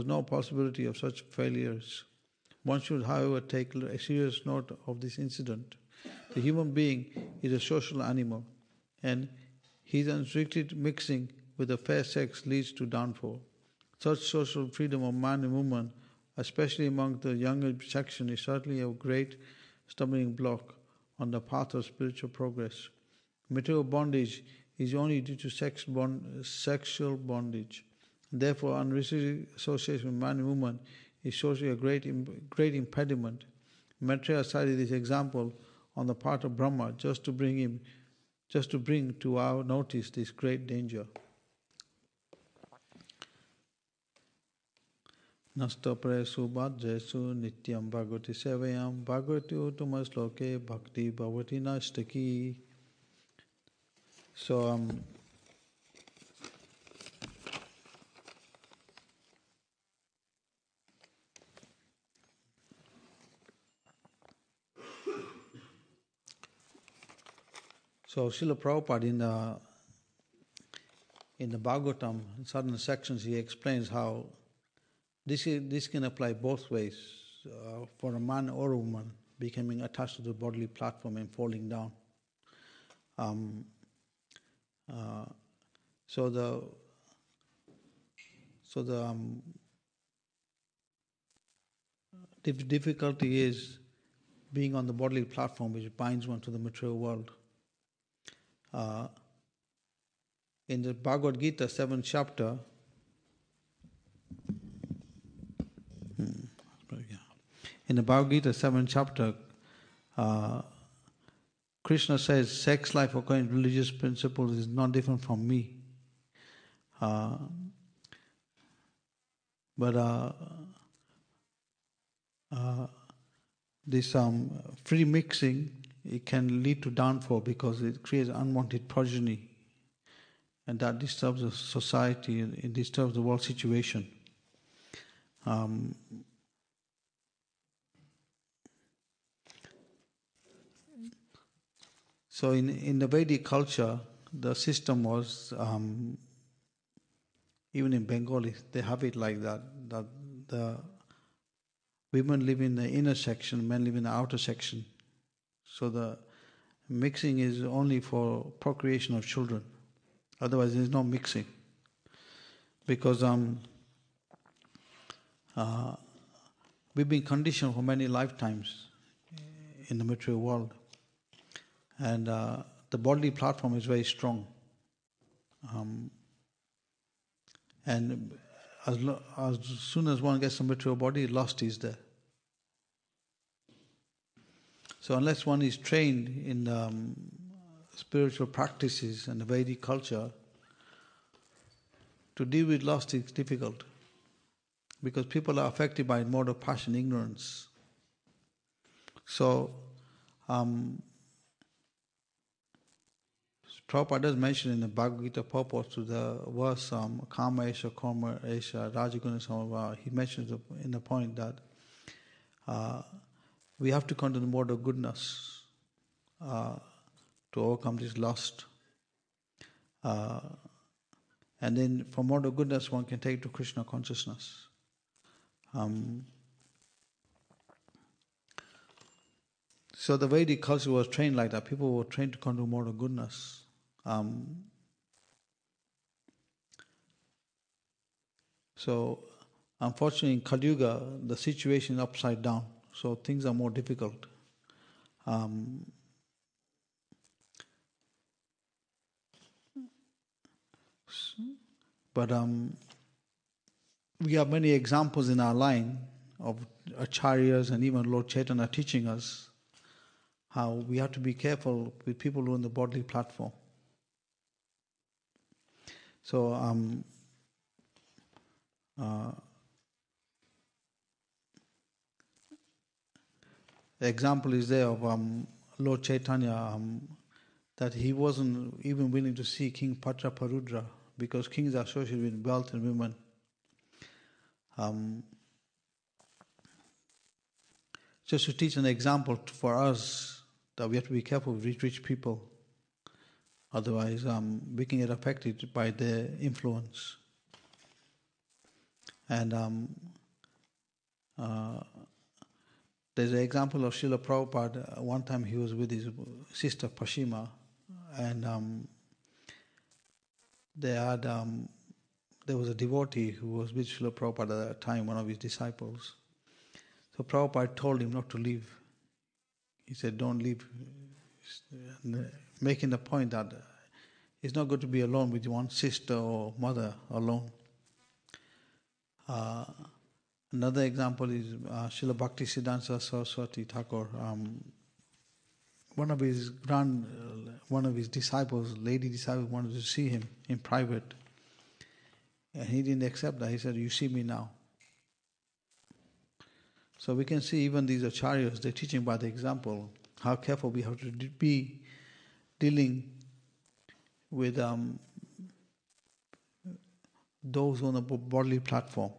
no possibility of such failures. One should, however, take a serious note of this incident. The human being is a social animal, and his unrestricted mixing with the fair sex leads to downfall. Such social freedom of man and woman, especially among the younger section, is certainly a great stumbling block on the path of spiritual progress. Material bondage is only due to sexual bondage. Therefore, unrestricted association with man and woman is socially a great impediment. Maitreya cited this example on the part of Brahma just to bring to our notice this great danger. Nasta presu bhadresu nityam bhagavati sevayam bhagavati uttama sloke bhakti bhavati nashtaki. So, Srila Prabhupada in the Bhagavatam, in certain sections, he explains how this can apply both ways for a man or a woman becoming attached to the bodily platform and falling down. So the difficulty is being on the bodily platform, which binds one to the material world. In the Bhagavad Gita, 7th chapter, in the Bhagavad Gita, 7th chapter, Krishna says, sex life according to religious principles is not different from me. But this free mixing, it can lead to downfall because it creates unwanted progeny, and that disturbs the society, it disturbs the world situation. So in the Vedic culture, the system was, even in Bengali, they have it like that the women live in the inner section, men live in the outer section. So the mixing is only for procreation of children. Otherwise, there is no mixing. Because we've been conditioned for many lifetimes in the material world. And the bodily platform is very strong. And as soon as one gets a material body, lust is there. So unless one is trained in spiritual practices and the Vedic culture, to deal with lust is difficult. Because people are affected by mode of passion, ignorance. So, Prabhupada does mention in the Bhagavad Gita purport to the verse Kama Esha, Karma Esha, Rajaguna Samava. He mentions in the point that we have to come to the mode of goodness to overcome this lust. And then from mode of goodness one can take to Krishna consciousness. So the Vedic culture was trained like that. People were trained to come to mode of goodness. So, unfortunately, in Kali Yuga, the situation is upside down. So things are more difficult. But we have many examples in our line of acharyas and even Lord Chaitanya teaching us how we have to be careful with people who are on the bodily platform. So, the example is there of Lord Chaitanya, that he wasn't even willing to see King Prajaparudra because kings are associated with wealth and women. Just to teach an example for us that we have to be careful with rich people. Otherwise, we can get affected by their influence. And there's an example of Srila Prabhupada. One time he was with his sister Pashima, and there was a devotee who was with Srila Prabhupada at that time, one of his disciples. So Prabhupada told him not to leave. He said, don't leave. Making the point that it's not good to be alone with one sister or mother alone. Another example is Srila Bhaktisiddhanta Saraswati Thakur. One of his disciples, lady disciples, wanted to see him in private. And he didn't accept that. He said, you see me now. So we can see even these acharyas, they're teaching by the example how careful we have to be dealing with those on a bodily platform.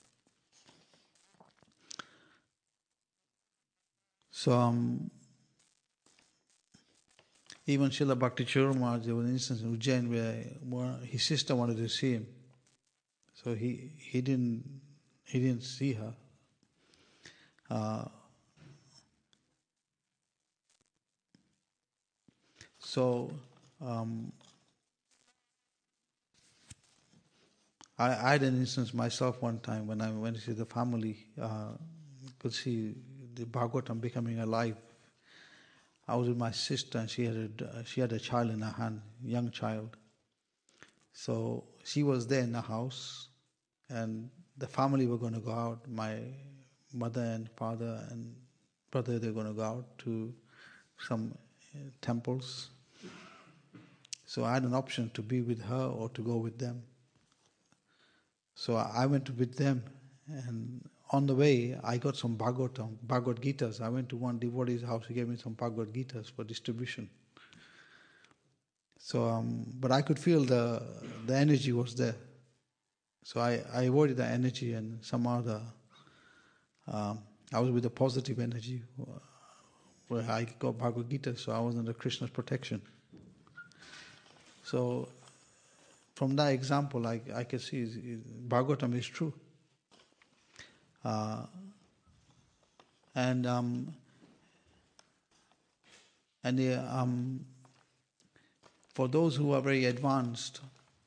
So even Srila Bhakti Churma, there was an instance in Ujjain where his sister wanted to see him. So he didn't see her. I had an instance myself one time when I went to see the family, could see the Bhagavatam becoming alive. I was with my sister and she had a child in her hand, young child. So she was there in the house and the family were going to go out. My mother and father and brother, they were going to go out to some temples. So I had an option to be with her or to go with them. So I went with them, and on the way I got some Bhagavad Gitas. I went to one devotee's house, he gave me some Bhagavad Gitas for distribution. So, but I could feel the energy was there. So I avoided the energy, and somehow I was with the positive energy where I got Bhagavad Gita, so I was under Krishna's protection. So from that example, I can see Bhagavatam is true. For those who are very advanced,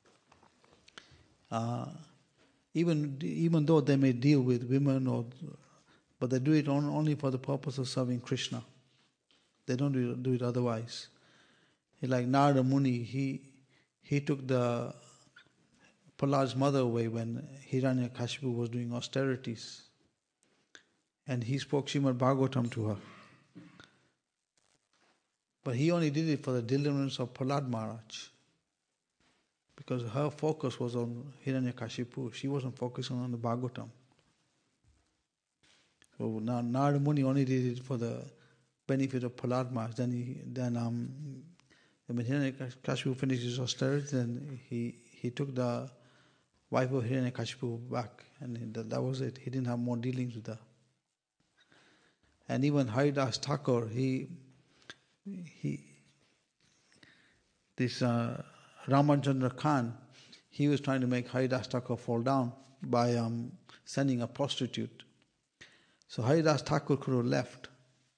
even though they may deal with women, but they do it only for the purpose of serving Krishna. They don't do it otherwise. Like Narada Muni, he took the Prahlad's mother away when Hiranyakashipu was doing austerities. And he spoke Srimad Bhagavatam to her. But he only did it for the deliverance of Prahlad Maharaj. Because her focus was on Hiranyakashipu. She wasn't focusing on the Bhagavatam. So Narada Muni only did it for the benefit of Prahlad Maharaj. Then when Hiranyakashipu finished his austerity, then he took the wife of Hiranyakashipu back, and that was it. He didn't have more dealings with her. And even Haridas Thakur, this Ramachandra Khan, he was trying to make Haridas Thakur fall down by sending a prostitute. So Haridas Thakur could have left.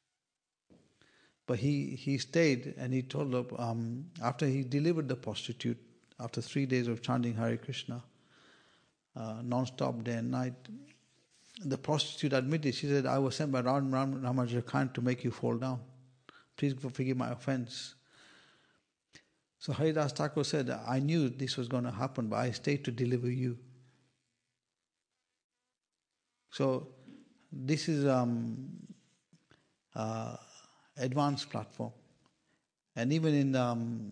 But he stayed, and he told her, after he delivered the prostitute, after 3 days of chanting Hare Krishna, non-stop day and night, the prostitute admitted, she said, I was sent by Ramachandra Khan to make you fall down. Please forgive my offense. So Haridas Thakur said, I knew this was going to happen, but I stayed to deliver you. So this is advanced platform. And even in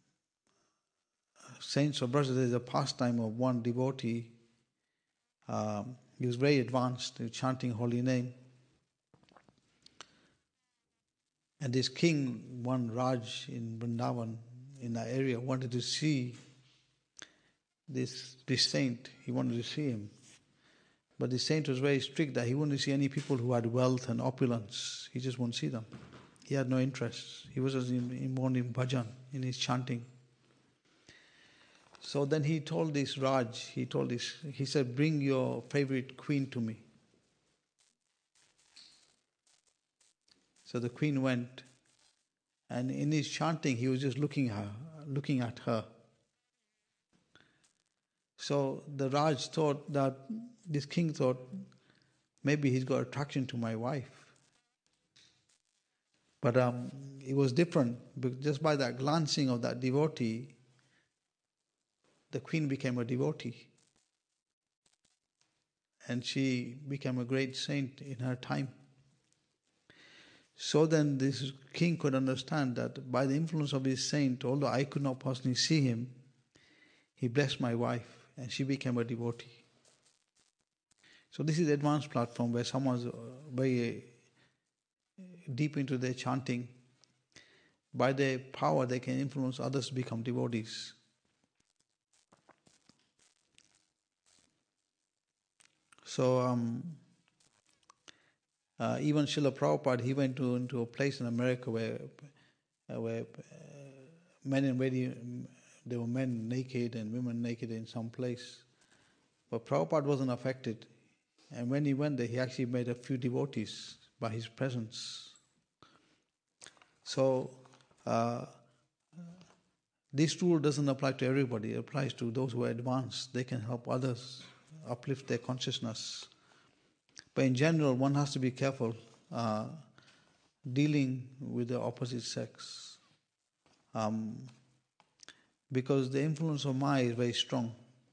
Saints of Braj, there is a pastime of one devotee. He was very advanced, chanting holy name. And this king, one Raj in Vrindavan, in that area, wanted to see this saint. He wanted to see him. But the saint was very strict that he wouldn't see any people who had wealth and opulence. He just wouldn't see them. He had no interest. He was just involved in bhajan, in his chanting. So then he told this Raj, he said, bring your favorite queen to me. So the queen went, and in his chanting, he was just looking at her. So the Raj thought that, this king thought, maybe he's got attraction to my wife. But it was different, because just by that glancing of that devotee, the queen became a devotee. And she became a great saint in her time. So then this king could understand that by the influence of his saint, although I could not personally see him, he blessed my wife and she became a devotee. So this is the advanced platform where someone's very deep into their chanting. By their power, they can influence others to become devotees. So even Srila Prabhupada, he went into a place in America where men and women, there were men naked and women naked in some place. But Prabhupada wasn't affected. And when he went there, he actually made a few devotees by his presence. So this rule doesn't apply to everybody. It applies to those who are advanced. They can help others uplift their consciousness. But in general, one has to be careful dealing with the opposite sex. Because the influence of Maya is very strong.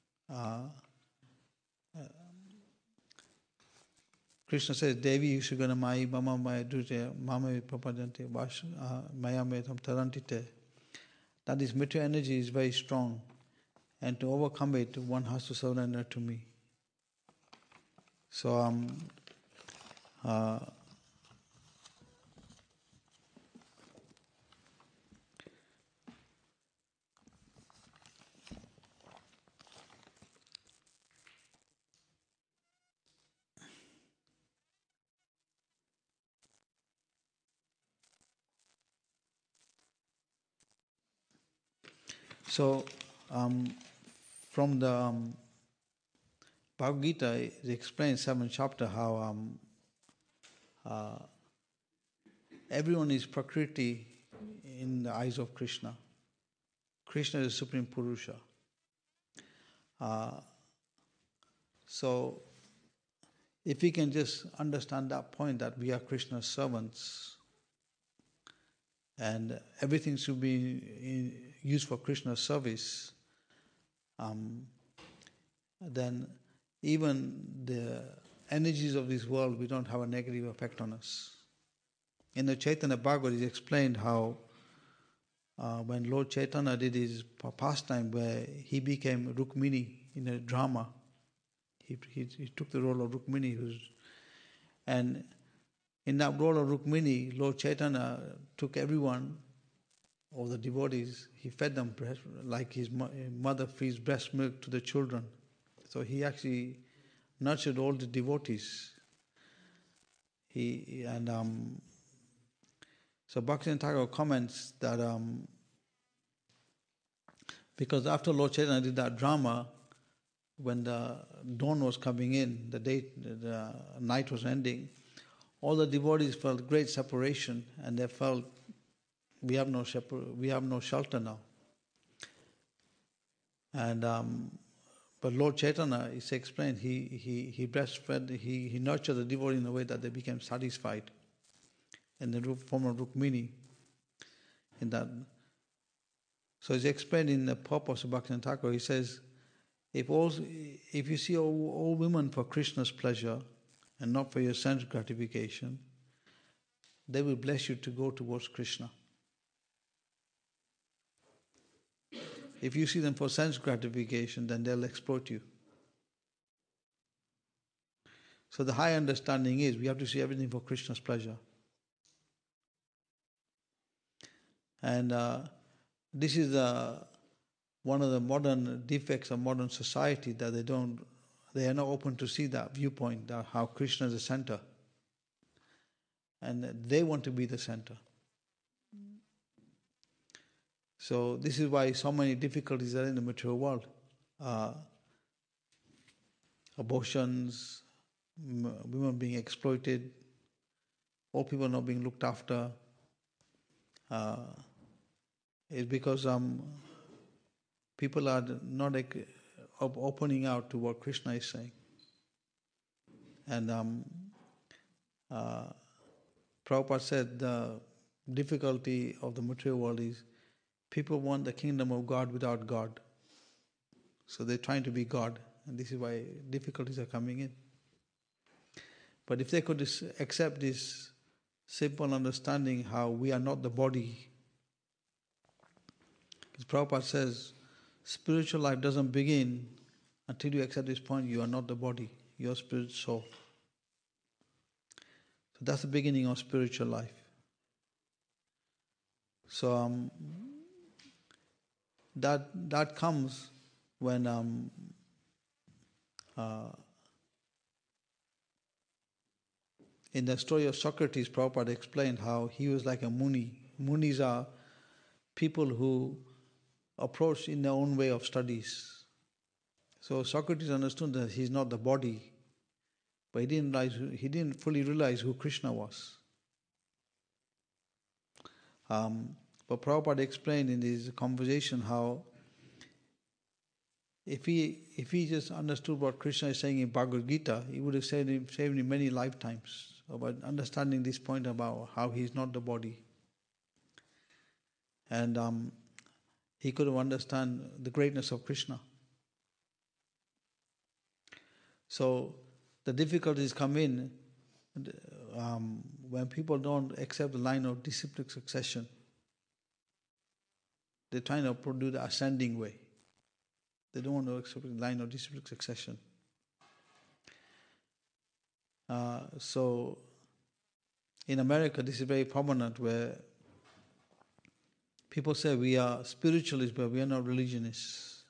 Krishna says, Devi Yushugana Mai Mama Maya Dute Mama Papadante Maya Metam Tarantite. That this material energy is very strong. And to overcome it, one has to surrender to me. So from the Bhagavad Gita, it explains 7th chapter how everyone is Prakriti in the eyes of Krishna. Krishna is Supreme Purusha. So if we can just understand that point, that we are Krishna's servants and everything should be used for Krishna's service, then even the energies of this world, we don't have a negative effect on us. In the Chaitanya Bhagavad, it is explained how when Lord Chaitanya did his pastime where he became Rukmini in a drama, he took the role of Rukmini, and in that role of Rukmini, Lord Chaitanya took everyone, all the devotees, he fed them like his mother feeds breast milk to the children. So he actually nurtured all the devotees. So Bhaktivinoda Thakur comments that because after Lord Chaitanya did that drama, when the dawn was coming in, the night was ending, all the devotees felt great separation, and they felt we have no shelter now. And but Lord Chaitanya, it's explained, he breastfed, he nurtured the devotee in a way that they became satisfied in the form of Rukmini. So it's explained in the purpose of Bhaktivinoda Thakur. He says, if you see all women for Krishna's pleasure and not for your sense gratification, they will bless you to go towards Krishna. If you see them for sense gratification, then they'll exploit you. So the high understanding is we have to see everything for Krishna's pleasure. And this is one of the modern defects of modern society, that they are not open to see that viewpoint, that how Krishna is the center. And they want to be the center. So this is why so many difficulties are in the material world. Abortions, women being exploited, old people not being looked after. It's because people are not opening out to what Krishna is saying. And Prabhupada said the difficulty of the material world is people want the kingdom of God without God. So they're trying to be God, and this is why difficulties are coming in. But if they could accept this simple understanding how we are not the body, as Prabhupada says, spiritual life doesn't begin until you accept this point, you are not the body, you are spirit soul. So that's the beginning of spiritual life. So that comes when in the story of Socrates, Prabhupada explained how he was like a Muni. Munis are people who approach in their own way of studies. So Socrates understood that he's not the body, but he didn't fully realize who Krishna was. But Prabhupada explained in his conversation how if he just understood what Krishna is saying in Bhagavad Gita, he would have saved him many lifetimes about understanding this point about how he is not the body. And he could have understood the greatness of Krishna. So the difficulties come in when people don't accept the line of disciplic succession. They're trying to do the ascending way. They don't want to accept the line of disciplic succession. So in America, this is very prominent, where people say we are spiritualists, but we are not religionists.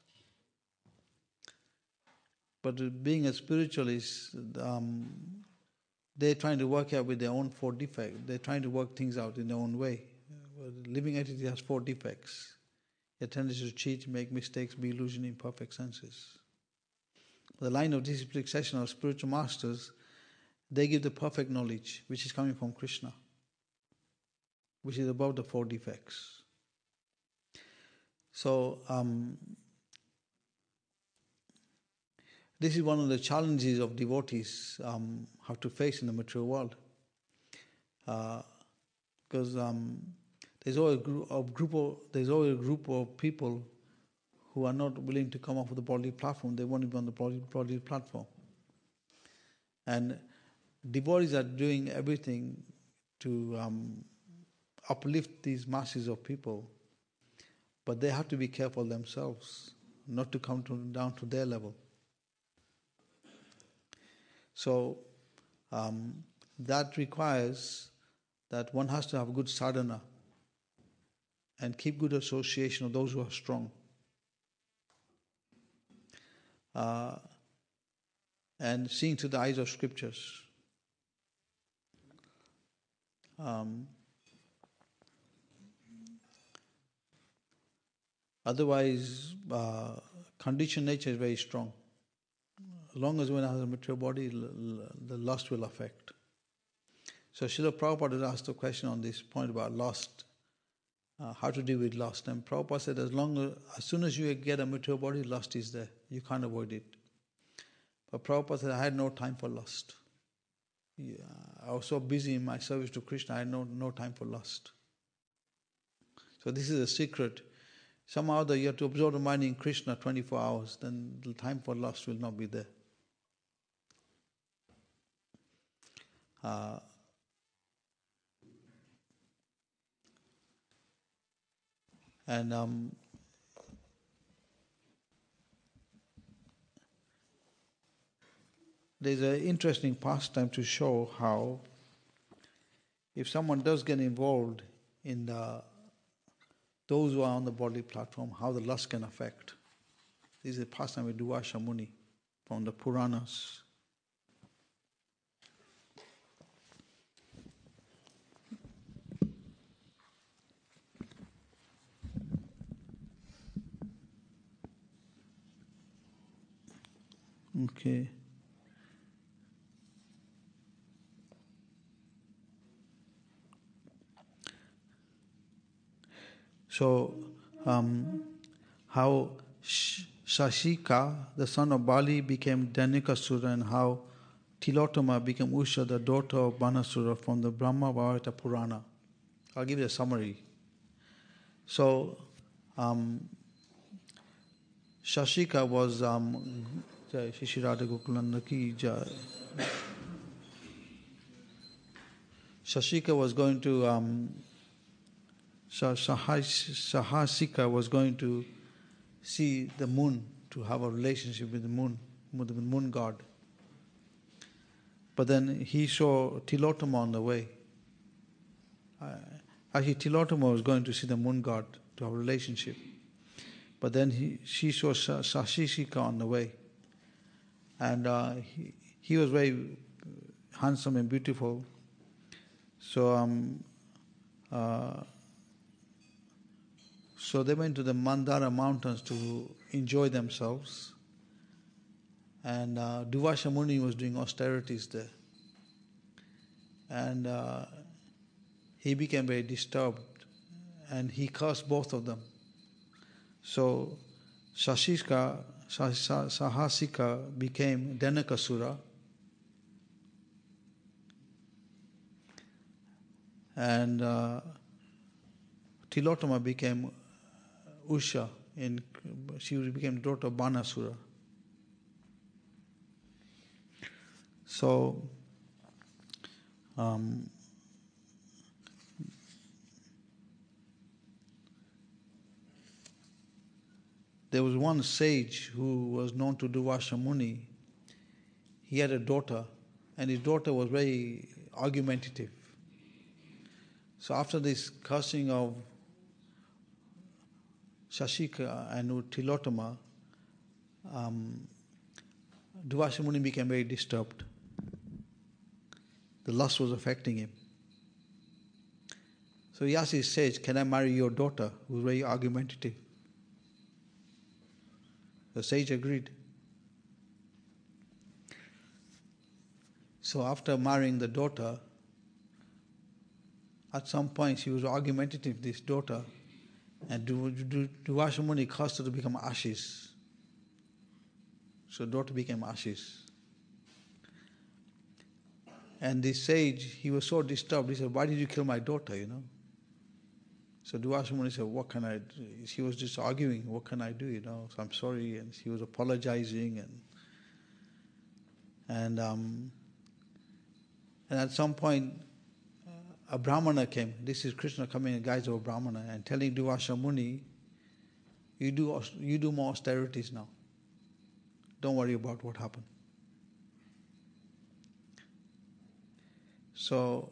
But being a spiritualist, they're trying to work out with their own 4 defects. They're trying to work things out in their own way. Living entity has 4 defects. A tendency to cheat, make mistakes, be illusioned in perfect senses. The line of disciplic succession of spiritual masters, they give the perfect knowledge, which is coming from Krishna, which is above the 4 defects. So, this is one of the challenges of devotees have to face in the material world. Because there's always a group of people who are not willing to come off of the bodily platform. They want to be on the bodily platform. And devotees are doing everything to uplift these masses of people, but they have to be careful themselves, not to come down to their level. So that requires that one has to have good sadhana and keep good association of those who are strong. And seeing through the eyes of scriptures. Otherwise, conditioned nature is very strong. As long as one has a material body, the lust will affect. So Srila Prabhupada has asked a question on this point about lust, how to deal with lust. And Prabhupada said, as soon as you get a material body, lust is there. You can't avoid it. But Prabhupada said, I had no time for lust. I was so busy in my service to Krishna, I had no time for lust. So this is a secret. Somehow you have to absorb the mind in Krishna 24 hours, then the time for lust will not be there. And there's an interesting pastime to show how if someone does get involved in those who are on the bodily platform, how the lust can affect. This is a pastime with Durvasa Muni from the Puranas. Okay. So, how Shashika, the son of Bali, became Dhanukasura, and how Tilotama became Usha, the daughter of Banasura, from the Brahma Bharata Purana. I'll give you a summary. So, Shashika was Jai Shri Radha Gokulananda ki Jai. Shashika was going to Sahasika was going to see the moon, to have a relationship with the moon god. But then he saw Tilotama on the way. Actually, Tilotama was going to see the moon god to have a relationship. But then she saw Shashika on the way. And he was very handsome and beautiful. So so they went to the Mandara mountains to enjoy themselves. And Duvasha Muni was doing austerities there. And he became very disturbed. And he cursed both of them. So Sahasika became Dhanukasura. And Tilotama became Usha, and she became the daughter of Banasura. So there was one sage who was known to Duvasha Muni. He had a daughter, and his daughter was very argumentative. So after this cursing of Shashika and Tilotama, Duvasha Muni became very disturbed. The lust was affecting him. So he asked his sage, "Can I marry your daughter?" who was very argumentative. The sage agreed. So after marrying the daughter, at some point she was argumentative, this daughter, and Duvasha Muni caused her to become ashes. So daughter became ashes. And this sage, he was so disturbed, he said, "Why did you kill my daughter, So Duvasha Muni said, "What can I do?" She was just arguing, "What can I do, So I'm sorry." And she was apologizing. And at some point, a Brahmana came. This is Krishna coming in the guise of a Brahmana and telling Duvasha Muni, you do more austerities now. Don't worry about what happened. So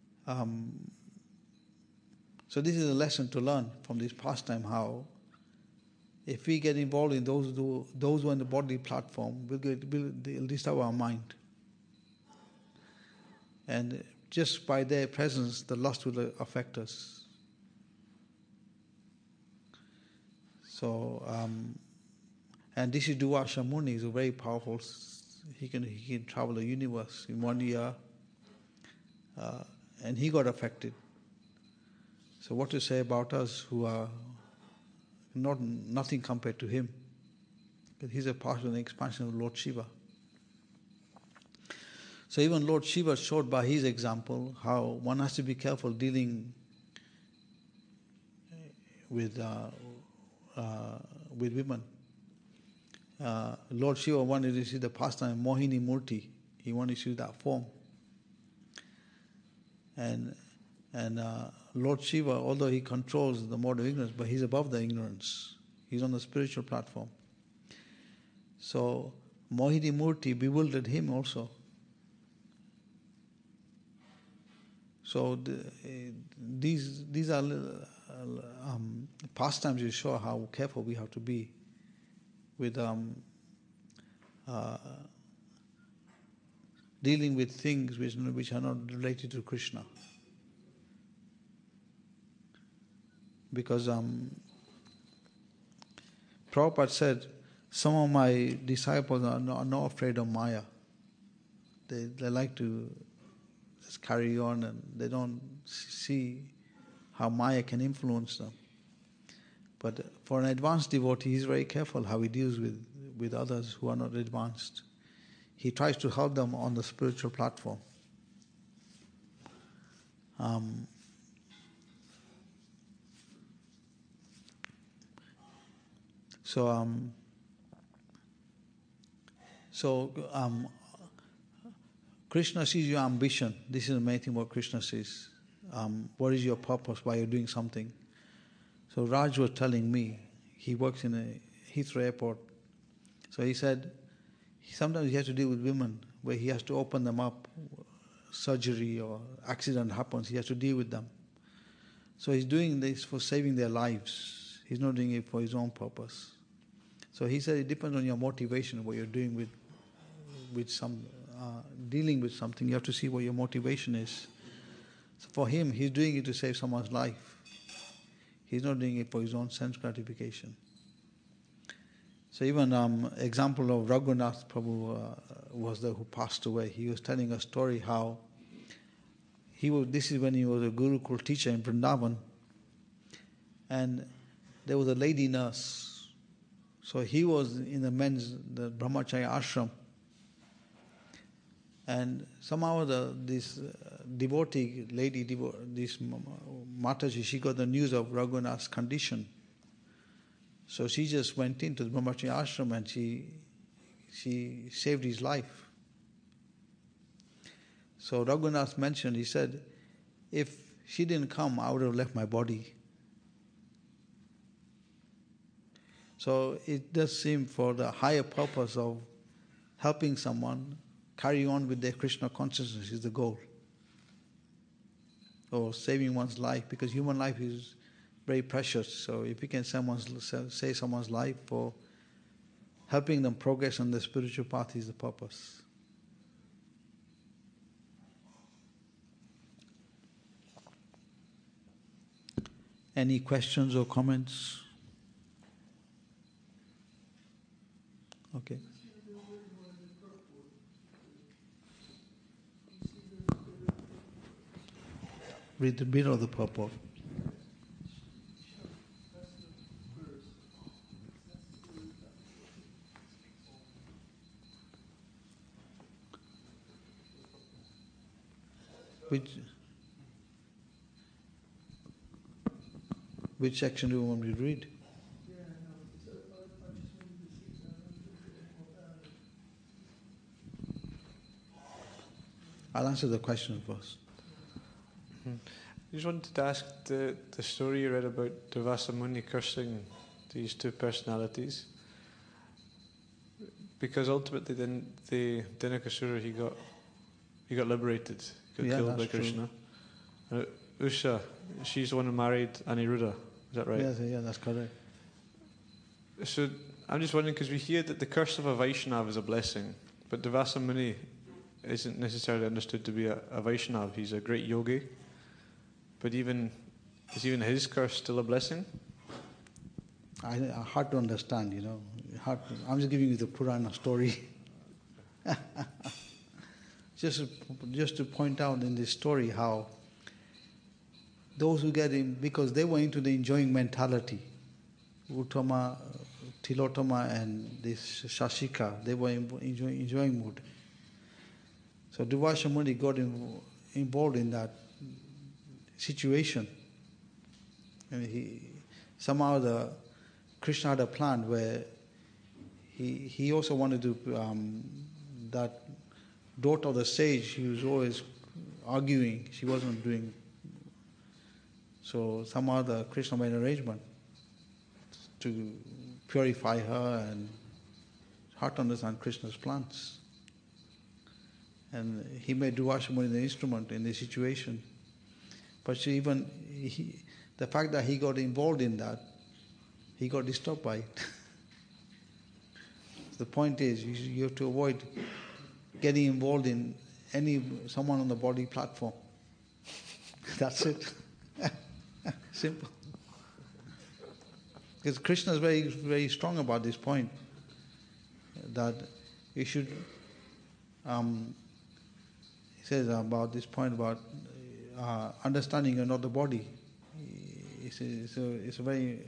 this is a lesson to learn from this pastime, how if we get involved in those who are in the bodily platform, they'll disturb our mind. And just by their presence, the lust will affect us. So, and this is Duvasha Muni, he's a very powerful, he can travel the universe in 1 year, and he got affected. So what to say about us who are nothing compared to him? But he's a part of the expansion of Lord Shiva. So even Lord Shiva showed by his example how one has to be careful dealing with women. Lord Shiva wanted to see the pastime Mohini Murti. He wanted to see that form. And Lord Shiva, although he controls the mode of ignorance, but he's above the ignorance. He's on the spiritual platform. So Mohini Murti bewildered him also. So these are pastimes which show how careful we have to be with dealing with things which are not related to Krishna. Because Prabhupada said, some of my disciples are not afraid of Maya. They like to just carry on, and they don't see how Maya can influence them. But for an advanced devotee, he's very careful how he deals with others who are not advanced. He tries to help them on the spiritual platform. Krishna sees your ambition. This is the main thing what Krishna says. What is your purpose? Why you're doing something? So Raj was telling me, he works in a Heathrow airport. So he said, sometimes he has to deal with women where he has to open them up, surgery or accident happens, he has to deal with them. So he's doing this for saving their lives. He's not doing it for his own purpose. So he said it depends on your motivation, what you're doing with some dealing with something. You have to see what your motivation is. So for him, he's doing it to save someone's life. He's not doing it for his own sense gratification. So even example of Raghunath Prabhu was there, who passed away. He was telling a story how this is when he was a Gurukul teacher in Vrindavan, and there was a lady nurse. So he was in the Brahmacharya ashram, and somehow this devotee lady, this Mataji, she got the news of Raghunath's condition. So she just went into the Brahmacharya ashram and she saved his life. So Raghunath mentioned, he said, if she didn't come, I would have left my body. So it does seem for the higher purpose of helping someone carry on with their Krishna consciousness is the goal. Or saving one's life, because human life is very precious. So if you can save someone's life for helping them progress on the spiritual path is the purpose. Any questions or comments? Okay. Read the bit of the purport. Which section do you want me to read? I'll answer the question first. I just wanted to ask the story you read about Durvasa Muni cursing these two personalities, because ultimately then the Dinakasura he got liberated, got killed by Krishna. Usha, she's the one who married Aniruddha, is that right? Yeah, that's correct. So I'm just wondering, because we hear that the curse of a Vaishnava is a blessing, but Durvasa Muni isn't necessarily understood to be a Vaishnava. He's a great yogi. But is even his curse still a blessing? Hard to understand, I'm just giving you the Purana story. just to point out in this story how those who get in, because they were into the enjoying mentality, Uttama, Tilotama and this Shashika, they were in enjoying mood. So Durvasa Muni got involved in that situation. And somehow the Krishna had a plan where he also wanted to, that daughter of the sage, he was always arguing, she wasn't doing. So somehow the Krishna made an arrangement to purify her and hard to understand Krishna's plans. And he made Durvasa Muni the instrument in this situation. But the fact that he got involved in that, he got disturbed by it. The point is, you have to avoid getting involved in someone on the body platform. That's it. Simple. Because Krishna is very, very strong about this point. that you should, he says about this point about understanding you're not the body. It's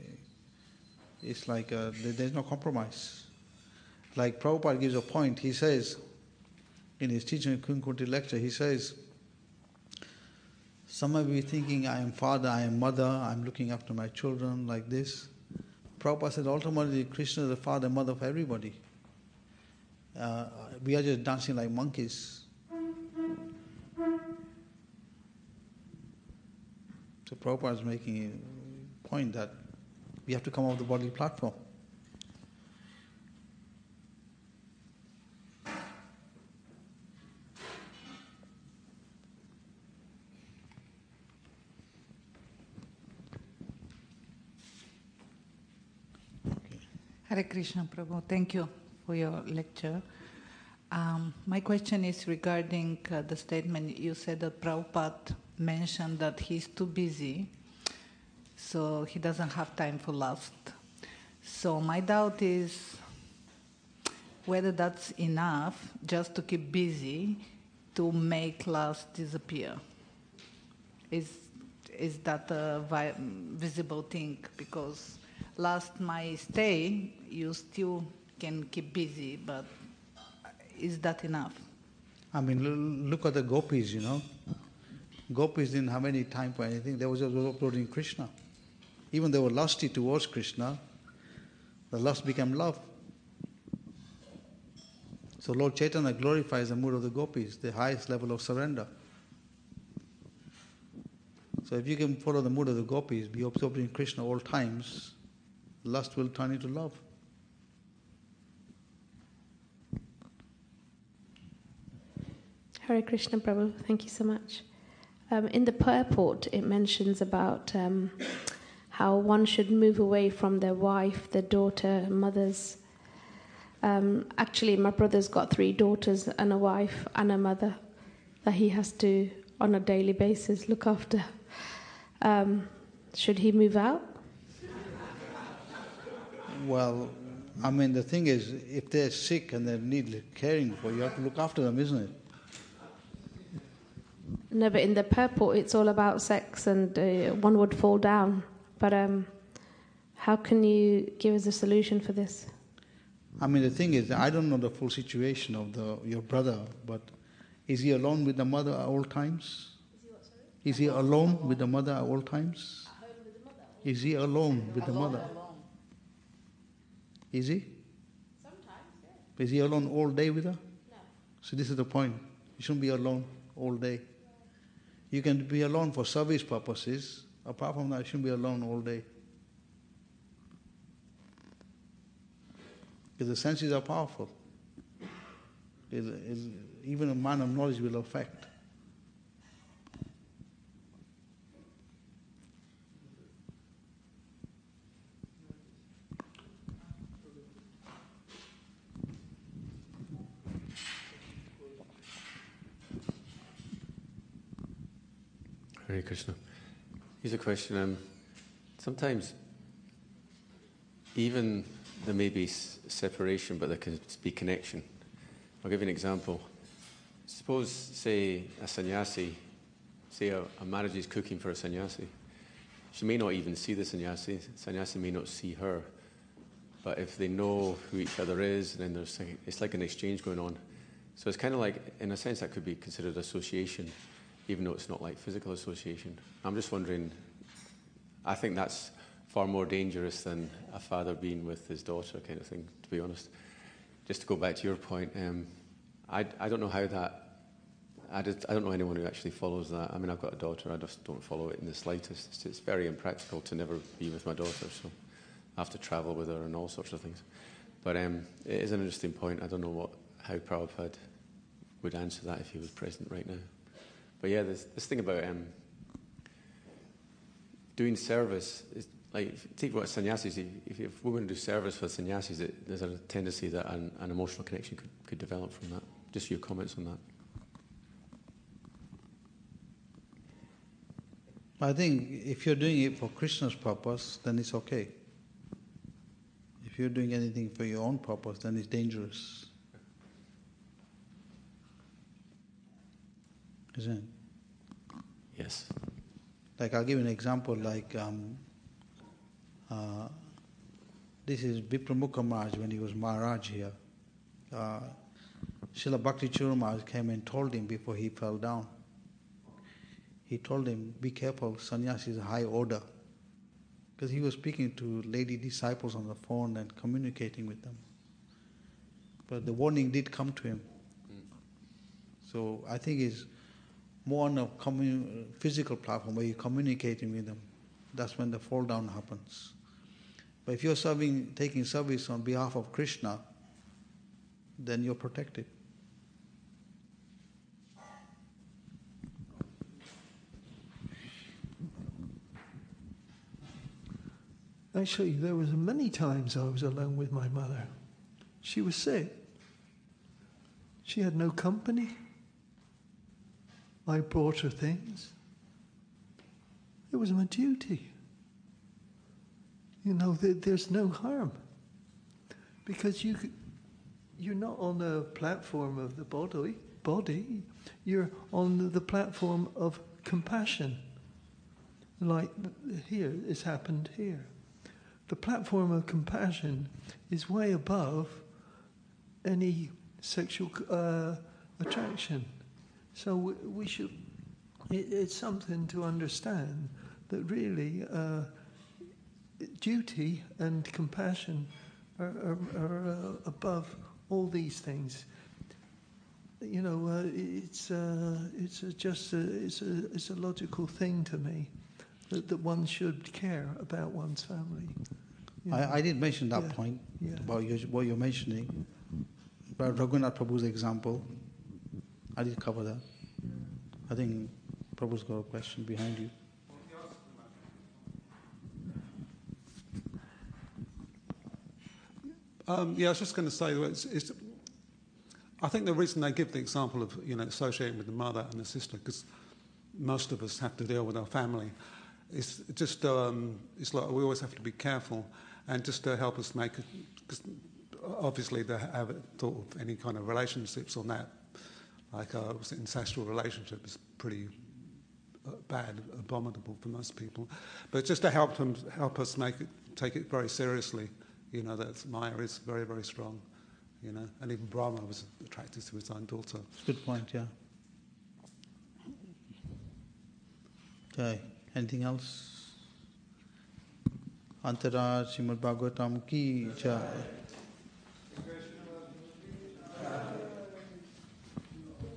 like there's no compromise. Like Prabhupada gives a point, he says, in his teaching Kunkunti lecture, he says, some may be thinking, I am father, I am mother, I'm looking after my children, like this. Prabhupada said, ultimately, Krishna is the father and mother of everybody. We are just dancing like monkeys. So Prabhupada is making a point that we have to come off the bodily platform. Hare Krishna Prabhu, thank you for your lecture. My question is regarding the statement you said that Prabhupada mentioned that he's too busy, so he doesn't have time for lust. So my doubt is whether that's enough just to keep busy to make lust disappear. Is that a visible thing? Because last might stay, you still can keep busy, but is that enough? I mean, look at the gopis, Gopis didn't have any time for anything. They were just uploading Krishna. Even they were lusty towards Krishna, the lust became love. So Lord Chaitanya glorifies the mood of the gopis, the highest level of surrender. So if you can follow the mood of the gopis, be absorbed in Krishna all times, lust will turn into love. Hare Krishna Prabhu, thank you so much. In the purport, it mentions about how one should move away from their wife, their daughter, mothers. Actually, my brother's got 3 daughters and a wife and a mother that he has to, on a daily basis, look after. Should he move out? Well, I mean, the thing is, if they're sick and they need caring for, you have to look after them, isn't it? No, but in the purport, it's all about sex and one would fall down. But how can you give us a solution for this? I mean, the thing is, I don't know the full situation of your brother, but is he alone with the mother at all times? Is he alone with the mother at all times? Is he alone with the mother? Is he? Sometimes, yeah. Is he alone all day with her? No. So this is the point. You shouldn't be alone all day. You can be alone for service purposes. Apart from that, you shouldn't be alone all day. Because the senses are powerful. Even a man of knowledge will affect. Hare Krishna. Here's a question. Sometimes, even there may be separation, but there can be connection. I'll give you an example. Suppose, say, a sannyasi, say a marriage is cooking for a sannyasi. She may not even see the sannyasi. Sannyasi may not see her. But if they know who each other is, then it's like an exchange going on. So it's kind of like, in a sense, that could be considered association, even though it's not like physical association. I'm just wondering, I think that's far more dangerous than a father being with his daughter kind of thing, to be honest. Just to go back to your point, I don't know how that, I don't know anyone who actually follows that. I mean, I've got a daughter, I just don't follow it in the slightest. It's very impractical to never be with my daughter, so I have to travel with her and all sorts of things. But it is an interesting point. I don't know how Prabhupada would answer that if he was present right now. But yeah, this thing about doing service, is like, take what sannyasis, if we're going to do service for sannyasis, there's a tendency that an emotional connection could develop from that. Just your comments on that. I think if you're doing it for Krishna's purpose, then it's okay. If you're doing anything for your own purpose, then it's dangerous. Isn't it? Yes. Like, I'll give you an example, like this is Vipramuka Maharaj when he was Maharaj here. Srila Bhakti Churu Maharaj came and told him before he fell down. He told him, be careful, sannyasi is a high order. Because he was speaking to lady disciples on the phone and communicating with them. But the warning did come to him. So I think it's more on a physical platform where you're communicating with them. That's when the fall down happens. But if you're taking service on behalf of Krishna, then you're protected. Actually, there was many times I was alone with my mother. She was sick. She had no company. I brought her things. It was my duty. You know, there's no harm. Because you're not on the platform of the body. You're on the platform of compassion. Like here, it's happened here. The platform of compassion is way above any sexual attraction. So we should, it's something to understand that really duty and compassion are above all these things. You know, it's a logical thing to me that one should care about one's family. You know? I did mention that point about what you're mentioning, about Raghunath Prabhu's example. I did cover that. I think Prabhu's got a question behind you. I was just going to say that I think the reason they give the example of associating with the mother and the sister, because most of us have to deal with our family, it's just it's like we always have to be careful and just to help us make it, because obviously they haven't thought of any kind of relationships on that, like ancestral relationship is pretty bad, abominable for most people, but just to help us take it very seriously. That Maya is very, very strong, and even Brahma was attracted to his own daughter. That's a good point, yeah. Okay, anything else? Antara Srimad Bhagavatam ki jai.